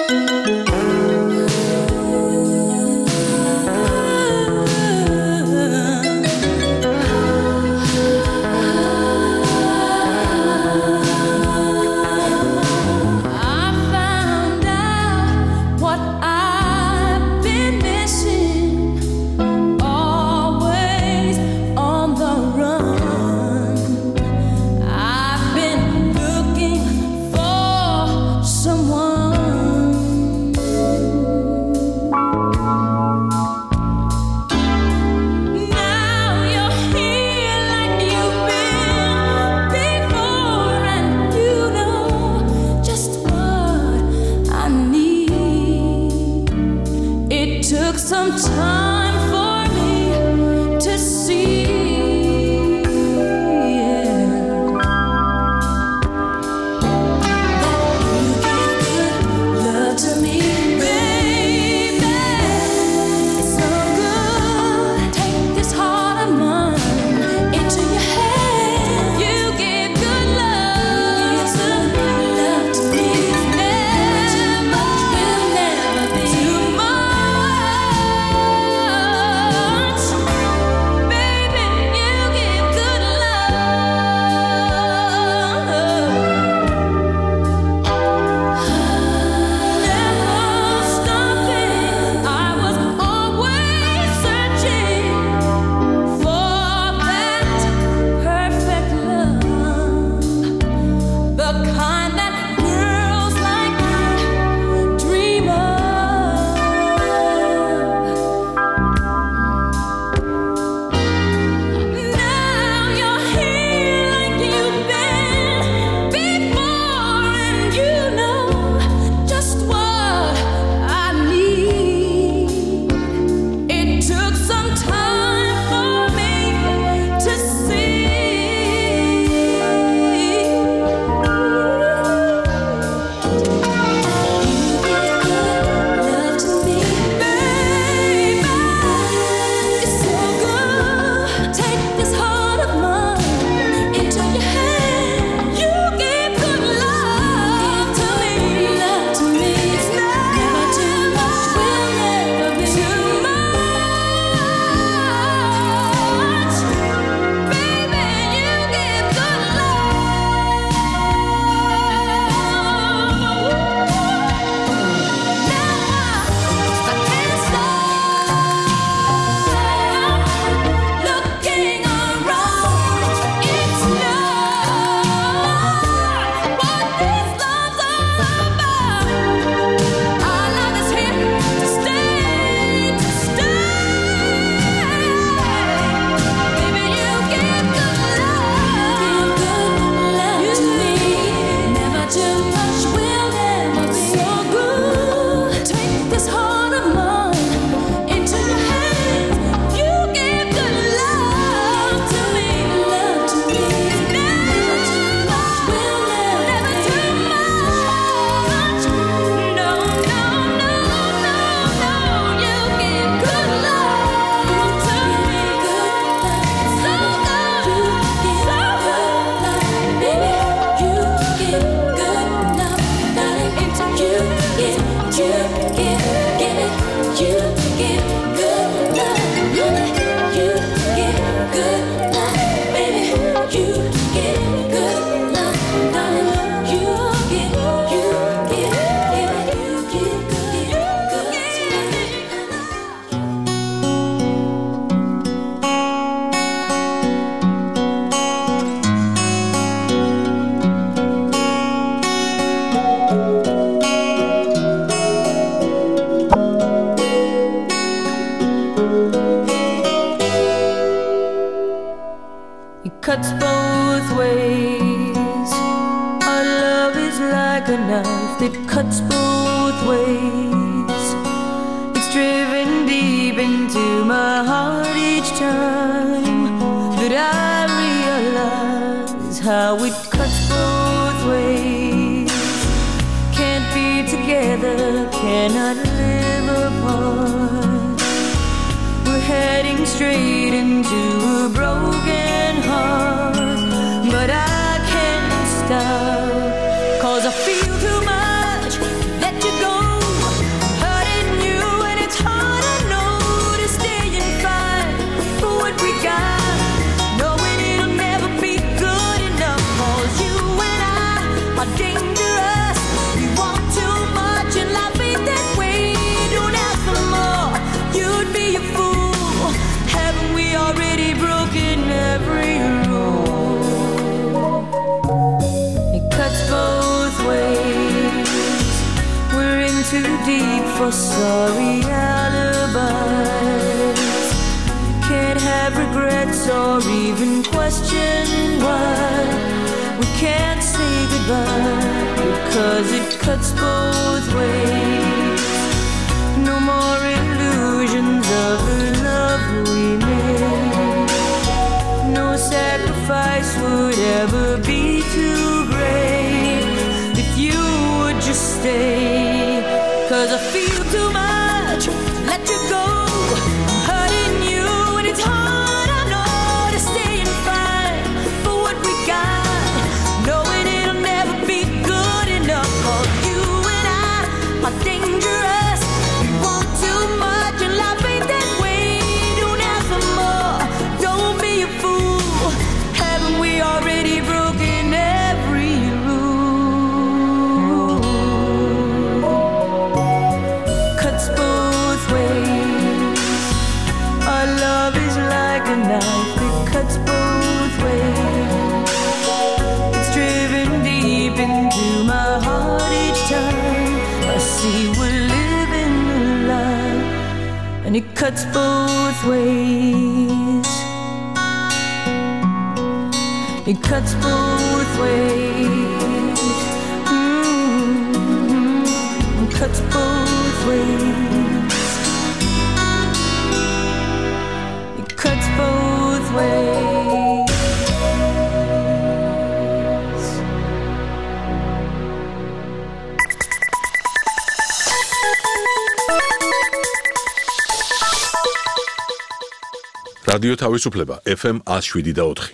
cuts both ways. Our love is like a knife that cuts both ways. It's driven deep into my heart each time that I realize how it cuts both ways. Can't be together, cannot live apart. We're heading straight into a broken heart, but I can't stop, 'cause I feel too much that you're gone. too deep for sorry alibis. Can't have regrets or even question why we can't say goodbye, because it cuts both ways. No more illusions of the love we made. No sacrifice would ever be too great if you would just stay. 'Cause I feel too much to let you go. I'm hurting you and it's hard, I know, to stay and fight for what we got, knowing it'll never be good enough for you and I are dangerous. We want too much and life ain't that way. Don't ask for more, don't be a fool. Haven't we already broken every rule? Cuts both ways. Our love is like a knife that cuts both ways. It's driven deep into my heart each time I see we're living a lie, and it cuts both ways. It cuts both ways. It cuts both ways. It cuts both ways. რადიო თავისუფლება FM 107.4.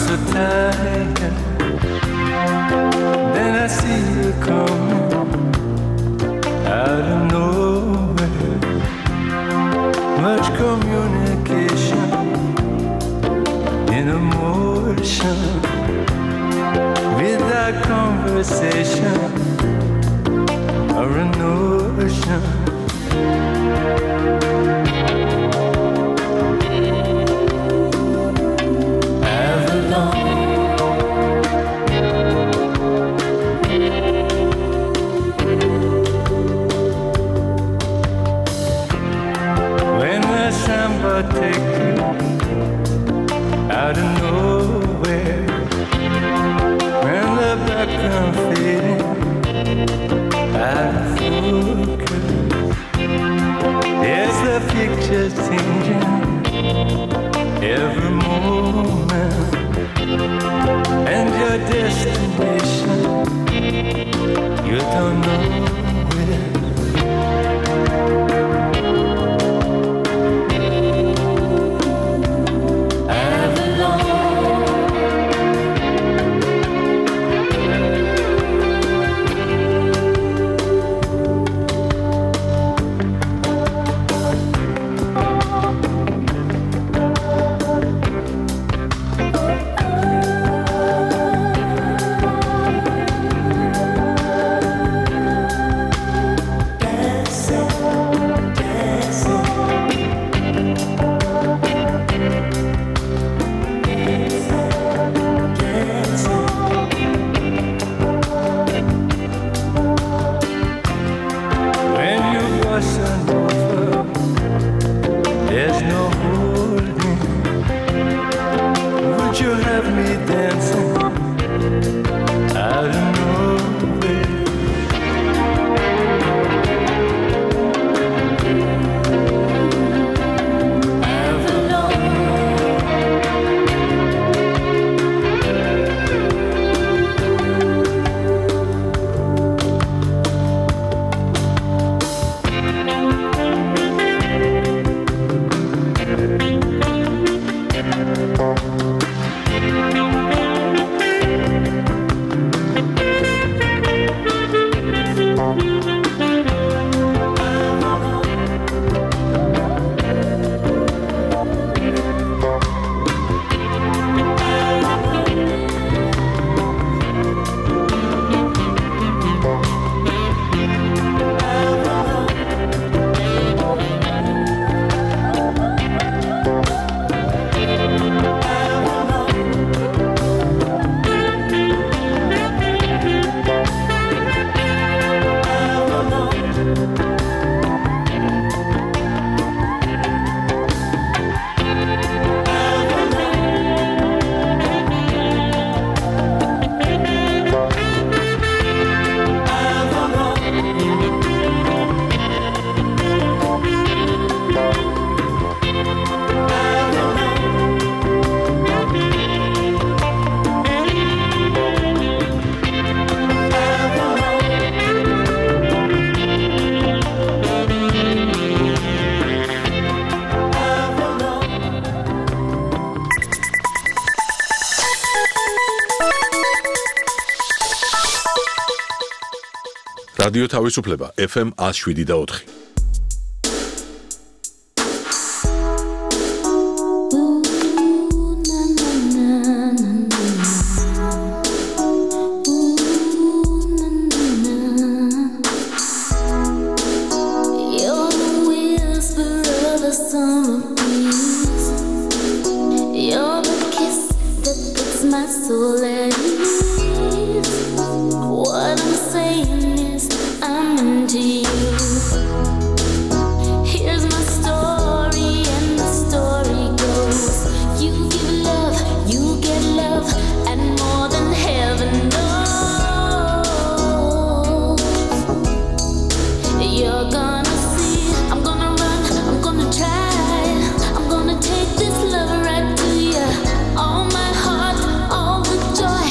so tired. Then I see you coming out of nowhere. Much communication in emotion, without conversation or a notion. Take you out of nowhere, when the background fading out of focus, there's the picture changing every moment, and your destination you don't know where. რადიო თავისუფლება FM 107.4. Take this love right to you, all my heart, all the joy.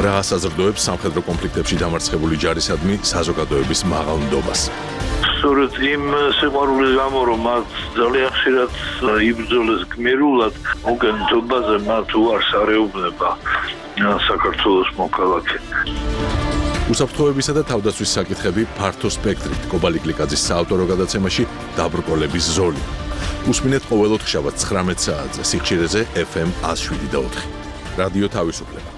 რა საზრდოებს სამხედრო კონფლიქტებში დამარცხებული ჯარისადმი საზოგადოების მაღალ ნდობას. სწორედ იმ სიყვარულის გამო, რომ მათ ძალიან ხშირად იბრძოლეს გმირულად, უკანონობაზე მათ უარს არეუბნება საქართველოს მოქალაქე. უსაფრთხოებისა და თავდაცვის საკითხები ფართო სპექტრით კობალი გლიკაძის საავტორო გადაცემაში დაბრკოლების ზოლი. უსმინეთ ყოველ ოთხშაბათს 19 საათზე სიხშირეზე FM 107.4. რადიო თავისუფლება.